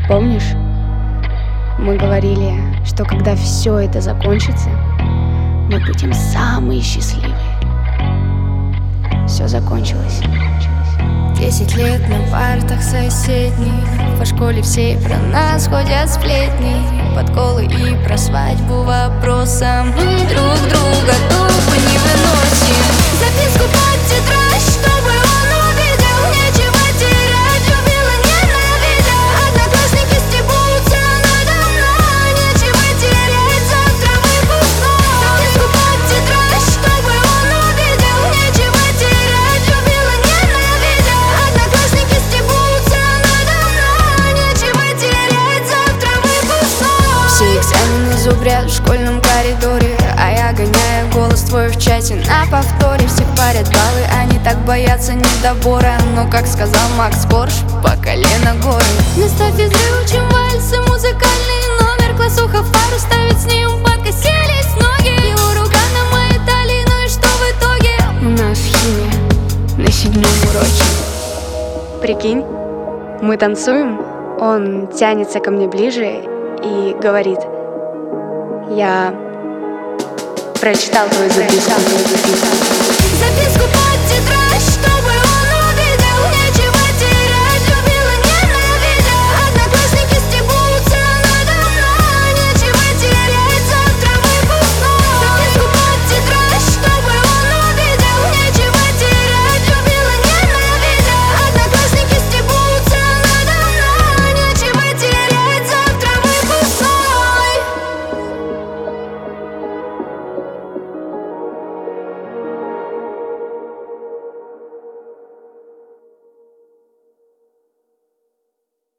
Помнишь, мы говорили, что когда все это закончится, мы будем самые счастливые. Все закончилось. 10 лет на партах соседних, по школе все про нас ходят сплетни, подколы и про свадьбу вопросом. Мы друг друга тупо не выносим. Записку под тетрадь, чтобы он увидел. Нечего терять, любил и ненавидел. Одноклассники стебутся надо мной. Нечего терять, завтра выпускной. Записку под тетрадь, чтобы он увидел. Нечего терять, любил и ненавидел. Одноклассники стебутся надо мной. Нечего терять, завтра выпускной. Все экзамены зубрят в школьном коридоре, а я гоняю голос твой в чате на повторе. Всех парят баллы, они так боятся недобора. Но, как сказал Макс Корж, по колено горы. Вместо физры учим вальсы, музыкальный номер. Классуха фару ставит, с ней подкосились ноги. Его рука на моей талии, ну и что в итоге? У нас химия на 7-м уроке. Прикинь, мы танцуем, он тянется ко мне ближе и говорит: я прочитал твою записку. Записку